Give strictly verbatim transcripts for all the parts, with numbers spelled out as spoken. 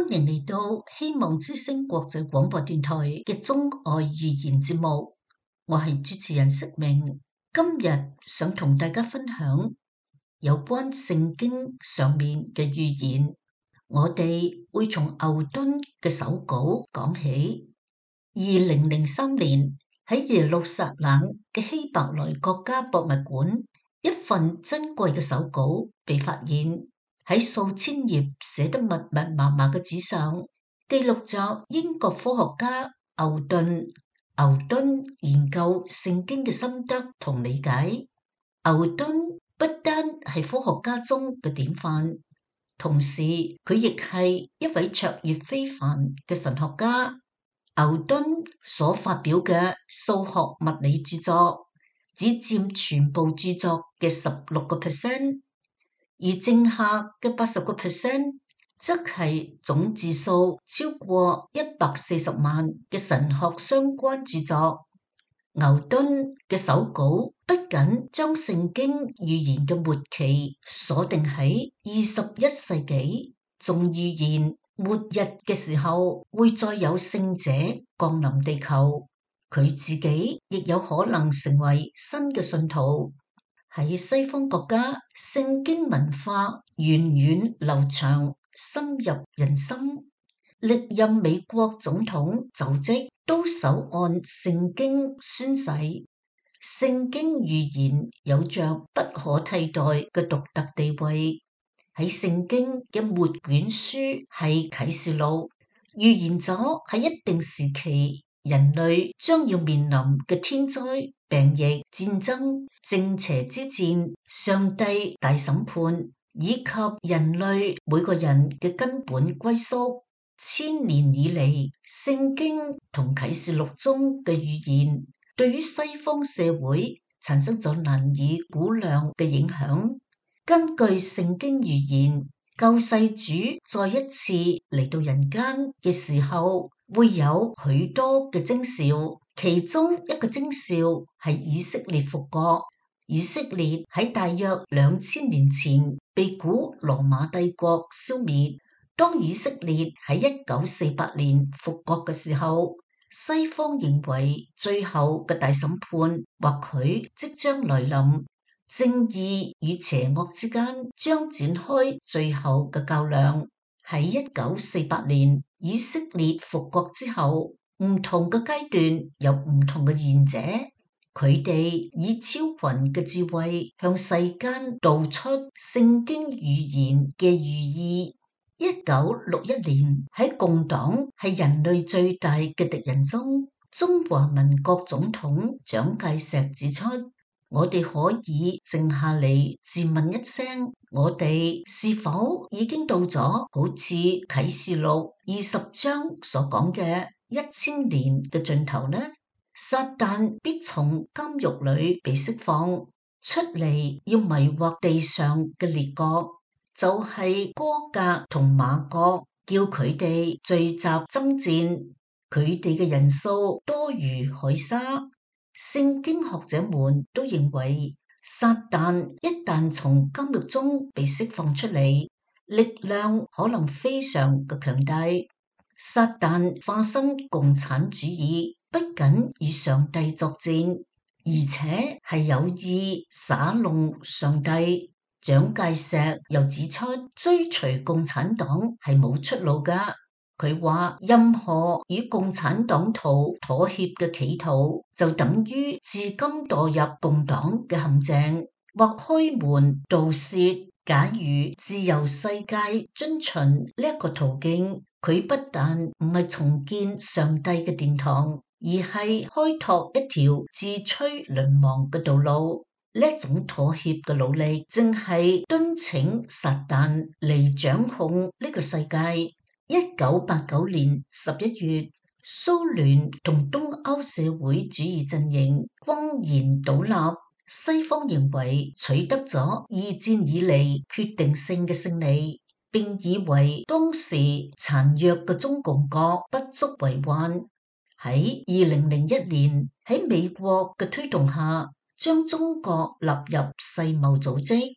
歡迎嚟到希望之聲國際廣播電台嘅中外語言節目，我係主持人釋明。今日想同大家分享有關聖經上面嘅預言，我哋會從牛頓嘅手稿講起。二零零三年喺耶路撒冷嘅希伯來國家博物館，一份珍貴嘅手稿被發現。喺數千頁寫得密密麻麻嘅紙上，記錄咗英國科學家牛頓牛頓研究聖經嘅心得同理解。牛頓不單係科學家中嘅典範，同時佢亦係一位卓越非凡嘅神學家。牛頓所發表嘅數學物理著作只佔全部著作嘅十六個 percent。而剩下嘅八十個 percent， 則係總字數超過一百四十萬嘅神學相關著作。牛頓嘅手稿不僅將聖經預言嘅末期鎖定喺二十一世紀，仲預言末日嘅時候會再有聖者降臨地球，佢自己亦有可能成為新嘅信徒。喺西方國家，聖經文化源遠流長，深入人心。歷任美國總統就職都手按聖經宣誓。聖經預言有着不可替代嘅獨特地位。喺聖經嘅末卷書係啟示錄，預言咗喺一定時期人類將要面臨嘅天災、病疫、戰爭、正邪之戰、上帝大審判，以及人類每個人嘅根本歸宿。千年以嚟，聖經同啟示錄中嘅預言對於西方社會產生咗難以估量嘅影響。根據聖經預言，救世主再一次嚟到人間嘅時候，會有許多嘅徵兆，其中一個徵兆係以色列復國。以色列喺大約兩千年前被古羅馬帝國消滅。當以色列喺一九四八年復國嘅時候，西方認為最後嘅大審判或許即將來臨，正義與邪惡之間將展開最後嘅較量。喺一九四八年以色列復國之後，唔同嘅階段有唔同嘅賢者，佢哋以超群嘅智慧向世間道出聖經預言嘅寓意。一九六一年喺共黨係人類最大嘅敵人中，中華民國總統蔣介石指出，我哋可以靜下嚟自問一聲，我哋是否已經到咗好似啟示錄二十章所講嘅一千年嘅盡頭呢？撒旦必從監獄裏被釋放出嚟，要迷惑地上嘅列國，就係歌革同瑪各，叫佢哋聚集爭戰，佢哋嘅人數多如海沙。聖經學者們都認為，撒旦一旦從監獄中被釋放出嚟，力量可能非常嘅強大。撒旦化身共產主義，不僅與上帝作戰，而且係有意耍弄上帝。蔣介石又指出，追隨共產黨係冇出路㗎。佢話任何與共產黨徒妥協嘅企圖，就等於自甘墮入共黨嘅陷阱，或開門盜竊。假如自由世界遵循呢一個途徑，佢不但唔係重建上帝嘅殿堂，而係開拓一條自趨淪亡嘅道路。呢一種妥協嘅努力，正係敦請撒旦嚟掌控呢個世界。一九八九年十一月，蘇聯同東歐社會主義陣營轟然倒立，西方認為取得咗二戰以嚟決定性嘅勝利，並以為當時殘弱嘅中共國不足為患。喺二零零一年，喺美國嘅推動下，將中國納入世貿組織。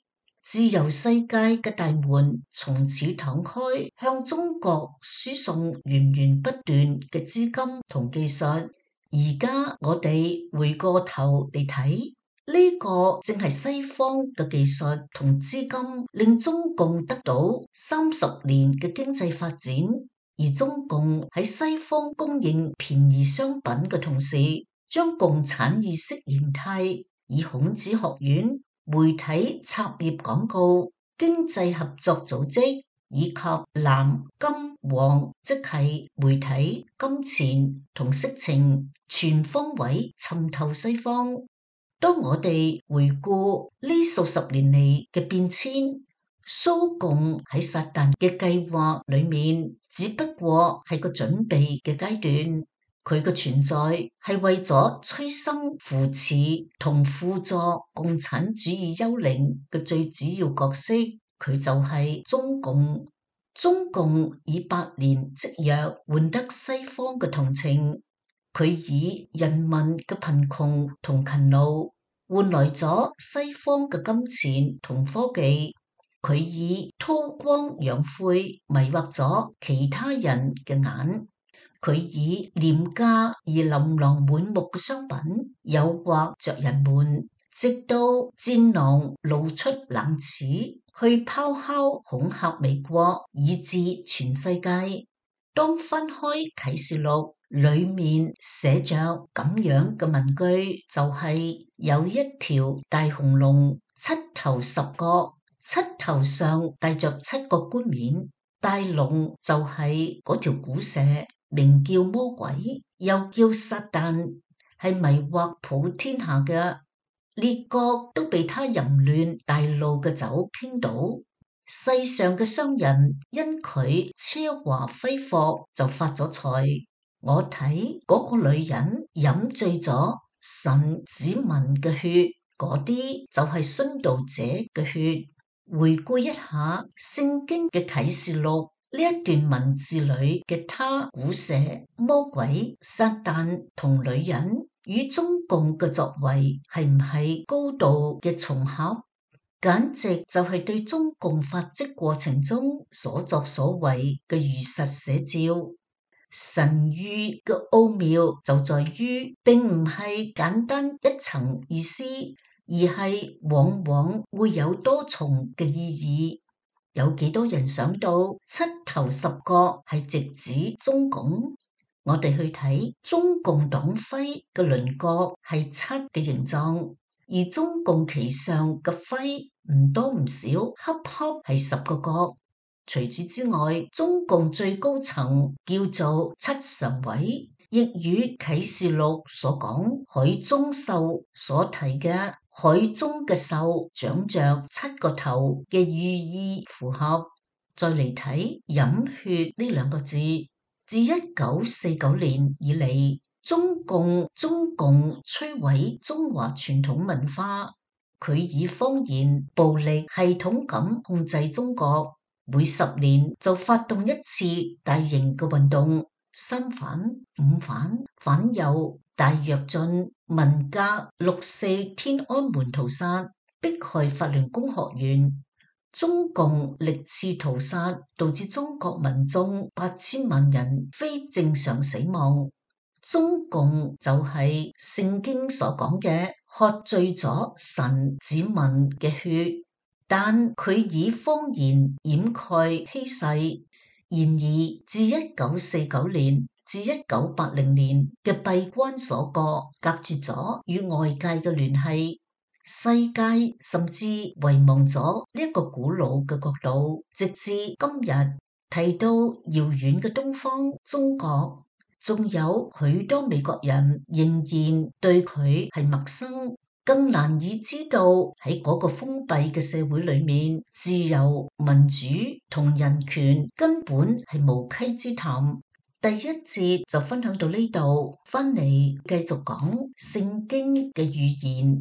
自由世界嘅大門從此敞開，向中國輸送源源不斷嘅資金同技術。而家我哋回過頭嚟睇，呢個正係西方嘅技術同資金令中共得到三十年嘅經濟發展，而中共喺西方供應便宜商品嘅同時，將共產意識形態以孔子學院、媒體插頁廣告、經濟合作組織以及藍金黃，即係媒體、金錢同色情，全方位滲透西方。當我哋回顧呢數十年嚟嘅變遷，蘇共喺撒旦嘅計劃裏面，只不過係個準備嘅階段。佢嘅存在係為咗催生、扶持同輔助共產主義幽靈嘅最主要角色，佢就係中共。中共以百年積弱換得西方嘅同情，佢以人民嘅貧窮同勤勞換來咗西方嘅金錢同科技，佢以韜光養晦迷惑咗其他人嘅眼。佢以廉價而琳琅滿目嘅商品誘惑着人們，直到戰狼露出冷齒，去咆哮恐嚇美國，以至全世界。當翻開啟示錄，裏面寫着咁樣嘅文句，就係、是、有一條大紅龍，七頭十角，七頭上戴着七個冠冕，大龍就係嗰條古蛇。名叫魔鬼，又叫撒旦，係迷惑普天下嘅列國，都被他淫亂大怒嘅酒傾倒。世上嘅商人因佢奢華揮霍就發咗財。我睇嗰個女人飲醉咗神子民嘅血，嗰啲就係殉道者嘅血。回顧一下聖經嘅啟示錄。呢一段文字裏嘅他、古蛇、魔鬼、撒旦同女人與中共嘅作為係唔係高度嘅重合？簡直就係對中共發跡過程中所作所為嘅如實寫照。神諭嘅奧妙就在於，並唔係簡單一層意思，而係往往會有多重嘅意義。有幾多人想到七頭十角係直指中共？我哋去睇中共黨徽嘅輪廓係七嘅形狀，而中共旗上嘅徽唔多唔少，恰恰係十個角。除此之外，中共最高層叫做七常委，亦與啟示錄所講海中獸所提嘅海中嘅獸長着七個頭嘅寓意符合。再嚟睇飲血呢兩個字，自一九四九年以嚟，中共中共摧毀中華傳統文化，佢以謊言暴力系統咁控制中國，每十年就發動一次大型嘅運動，三反、五反、反右、大躍進、文革、六四天安門屠殺、迫害法輪功學員，中共歷次屠殺導致中國民眾八千萬人非正常死亡。中共就係聖經所講嘅喝醉咗神子民嘅血，但佢以謊言掩蓋欺世。然而自一九四九年至一九八零年嘅閉關鎖國，隔絕咗與外界嘅聯繫，世界甚至遺忘咗呢一個古老嘅國度，直至今日提到遙遠嘅東方中國，仲有許多美國人仍然對佢係陌生，更難以知道喺嗰個封閉嘅社會裏面，自由、民主同人權根本係無稽之談。第一節就分享到呢度，翻嚟繼續講聖經嘅預言。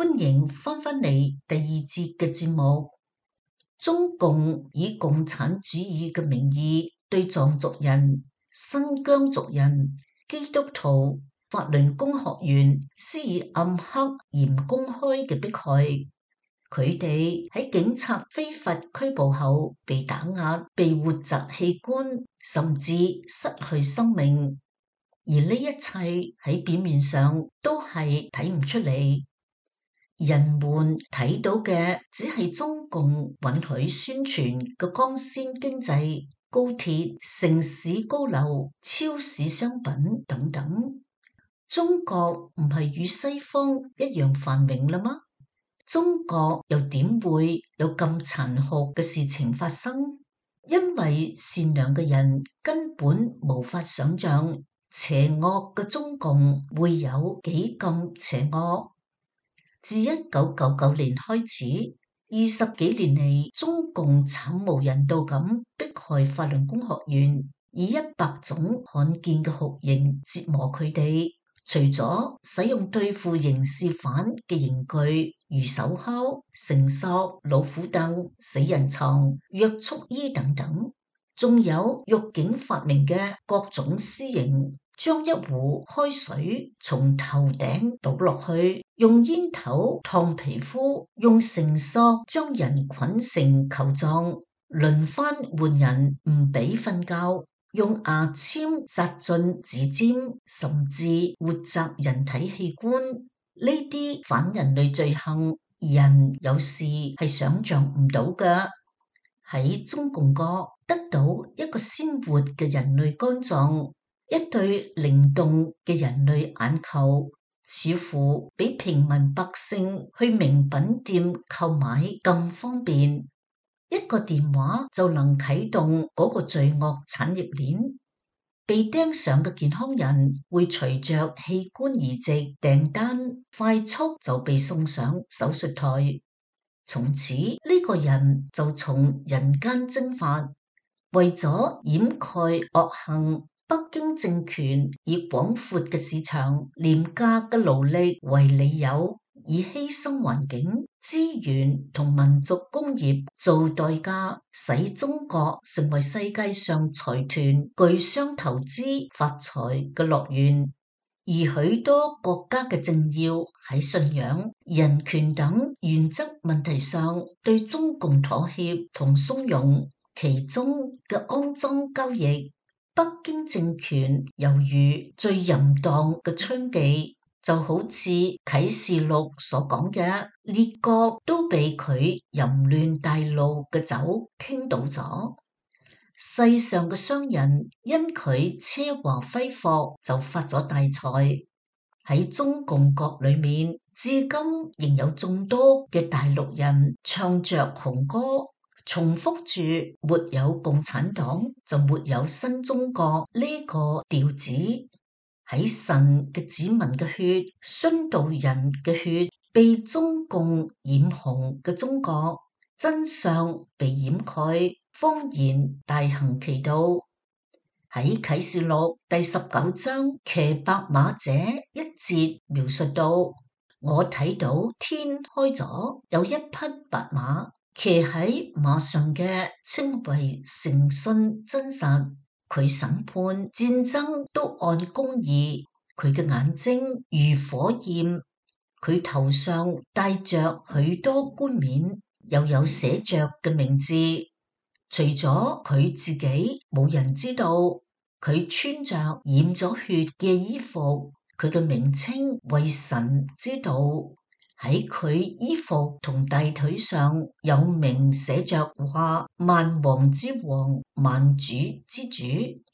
歡迎翻返嚟第二節嘅節目。中共以共產主義嘅名義對藏族人、新疆族人、基督徒、法輪功學員施以暗黑嚴公開嘅迫害。佢哋喺警察非法拘捕後被打壓、被活摘器官，甚至失去生命。而呢一切喺表面上都係睇唔出嚟，人們睇到嘅只係中共允許宣傳嘅光鮮經濟、高鐵、城市高樓、超市商品等等。中國唔係與西方一樣繁榮啦嗎？中國又點會有咁殘酷嘅事情發生？因為善良嘅人根本無法想象邪惡嘅中共會有幾咁邪惡。自一九九九年開始，二十幾年嚟，中共慘無人道咁迫害法輪功學員，以一百種罕見嘅酷刑折磨佢哋。除咗使用對付刑事犯嘅刑具，如手銬、繩索、老虎凳、死人床、約束衣等等，仲有獄警發明嘅各種私刑，將一壺開水從頭頂倒落去，用煙頭燙皮膚，用繩索將人捆成球狀，輪番換人唔俾瞓覺，用牙籤扎進指尖，甚至活摘人體器官。呢啲反人類罪行，人有時係想象唔到㗎。喺中共國得到一個鮮活嘅人類肝臟，一對靈動嘅人類眼球，似乎比平民百姓去名品店購買更方便。一個電話就能啟動嗰個罪惡產業鏈，被盯上嘅健康人會隨着器官移植訂單快速就被送上手術台，從此呢個人就從人間蒸發。為咗掩蓋惡行，北京政權以廣闊嘅市場、廉價嘅勞力為理由，以犧牲環境、資源同民族工業做代價，使中國成為世界上財團巨商投資發財嘅樂園。而許多國家嘅政要喺信仰、人權等原則問題上對中共妥協同鬆容，其中嘅骯髒交易，北京政權猶如最淫蕩嘅娼妓。就好似啟示錄所講嘅，列國都被佢淫亂大怒嘅酒傾倒咗。世上嘅商人因佢奢華揮霍就發咗大財。喺中共國裏面，至今仍有眾多嘅大陸人唱着紅歌，重複住沒有共產黨就沒有新中國呢個調子。喺神嘅子民嘅血、殉道人嘅血被中共染紅嘅中國，真相被掩蓋，謊言大行其道。喺啟示錄第十九章騎白馬者一節描述到，我睇到天開咗，有一匹白馬，騎喺馬上嘅稱為誠信真實。佢審判戰爭都按公義，佢嘅眼睛如火焰，佢頭上戴着許多冠冕，又有寫着嘅名字。除咗佢自己，冇人知道。佢穿着染咗血嘅衣服，佢嘅名稱為神知道。喺佢衣服同大腿上有名寫着話，萬王之王，萬主之主。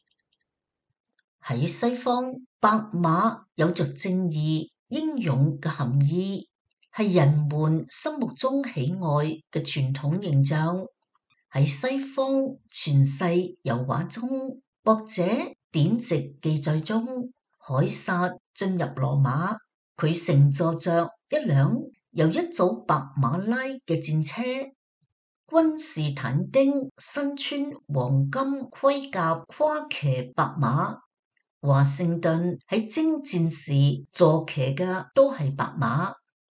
喺西方，白馬有着正義、英勇嘅含義，係人們心目中喜愛嘅傳統形象。喺西方傳世油畫中，或者典籍記載中，凱撒進入羅馬，佢乘坐着一輛由一組白馬拉嘅戰車，君士坦丁身穿黃金盔甲，跨騎白馬。華盛頓喺征戰時坐騎嘅都係白馬。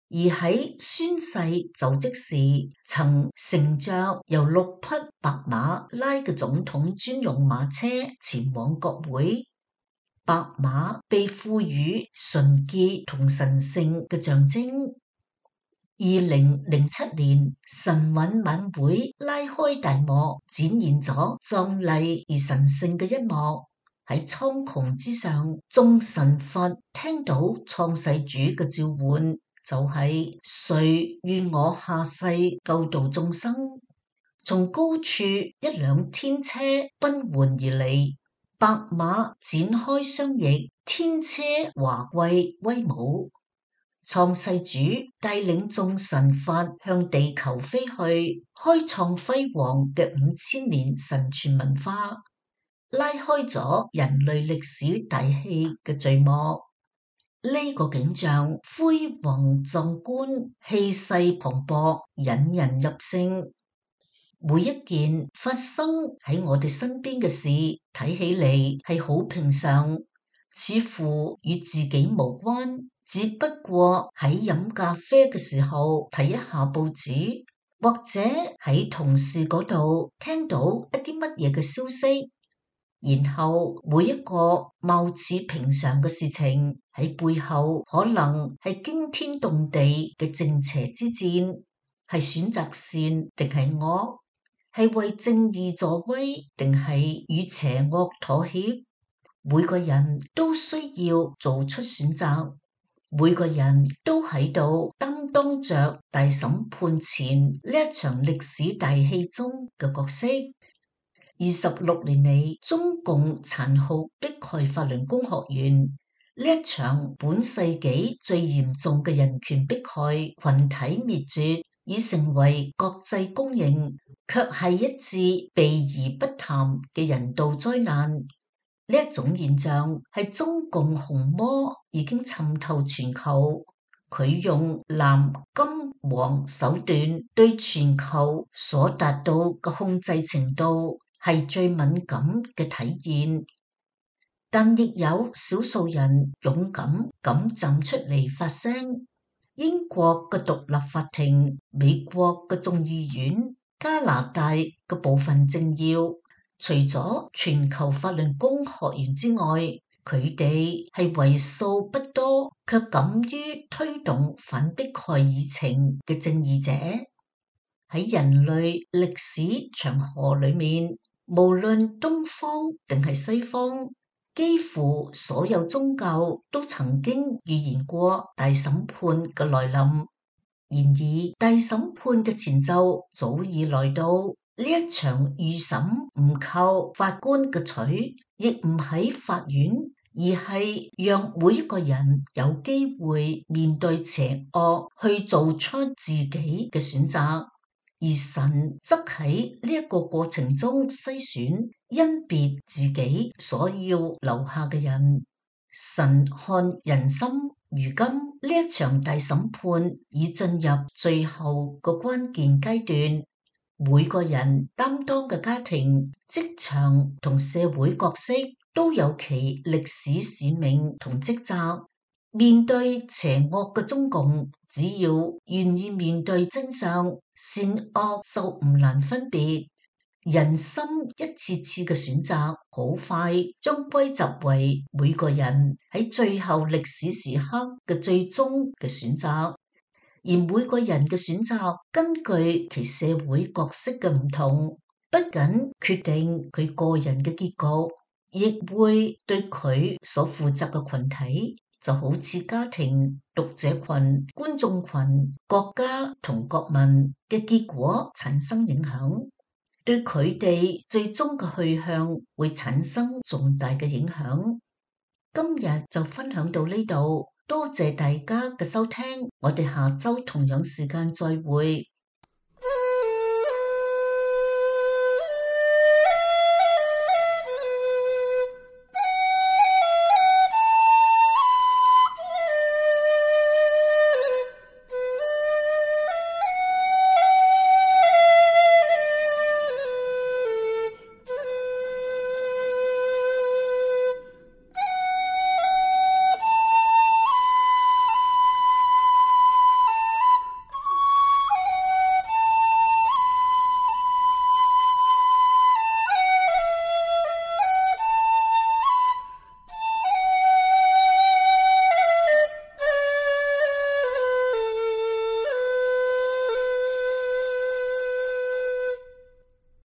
而喺宣誓就職時，曾乘着由六匹白馬拉嘅總統專用馬車前往國會。白馬被賦予純潔同神聖嘅象徵。二零零七年晨韻晚會拉開大幕，展現咗壯麗而神聖嘅一幕。喺蒼穹之上，眾神佛聽到創世主嘅召喚，就係誰願我下世救度眾生。從高處一輛天車奔緩而嚟，白馬展開雙翼，天車華貴威武。創世主帶領眾神佛向地球飛去，開創輝煌嘅五千年神傳文化，拉開咗人類歷史大戲嘅序幕。呢個景象輝煌壯觀，氣勢磅礴，引人入勝。每一件發生喺我哋身邊嘅事，睇起嚟係好平常，似乎與自己無關。只不過喺飲咖啡嘅時候睇一下報紙，或者喺同事嗰度聽到一啲乜嘢嘅消息，然後每一個貌似平常嘅事情喺背後可能係驚天動地嘅正邪之戰，係選擇善定係惡，係為正義助威定係與邪惡妥協。每個人都需要做出選擇。每個人都喺度擔當着大審判前呢一場歷史大戲中嘅角色。二十六年嚟，中共殘酷迫害法輪功學員，呢一場本世紀最嚴重嘅人權迫害、群體滅絕，已成為國際公認，卻係一致避而不談嘅人道災難。呢一種現象係中共紅魔已經滲透全球，佢用藍、金、黃手段對全球所達到嘅控制程度係最敏感嘅體現，但亦有少數人勇敢咁站出嚟發聲。英國嘅獨立法庭、美國嘅眾議院、加拿大嘅部分政要，除咗全球法輪功學員之外，佢哋係為數不多卻敢於推動反迫害議程嘅正義者。喺人類歷史長河裏面，無論東方定係西方，幾乎所有宗教都曾經預言過大審判嘅來臨。然而，大審判嘅前奏早已來到。呢一場預審唔靠法官嘅取，亦唔喺法院，而係讓每一個人有機會面對邪惡，去做出自己嘅選擇。而神則喺呢一個過程中篩選甄別自己所要留下嘅人。神看人心，如今呢一場大審判已進入最後個關鍵階段。每個人擔當嘅家庭、職場同社會角色都有其歷史使命同職責。面對邪惡嘅中共，只要願意面對真相，善惡就唔難分別。人心一次次嘅選擇，好快將歸集為每個人喺最後歷史時刻嘅最終嘅選擇。而每個人嘅選擇，根據其社會角色嘅唔同，不僅決定佢個人嘅結局，亦會對佢所負責嘅群體，就好似家庭、讀者群、觀眾群、國家同國民嘅結果產生影響，對佢哋最終嘅去向會產生重大嘅影響。今日就分享到呢度。多謝大家嘅收聽，我哋下周同樣時間再會。